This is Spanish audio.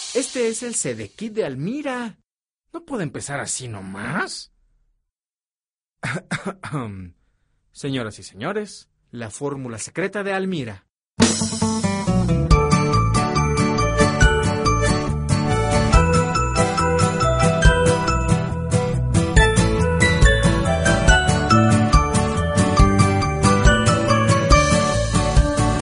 Este es el Sedekit de Almira. ¿No puede empezar así nomás? Señoras y señores, la fórmula secreta de Almira.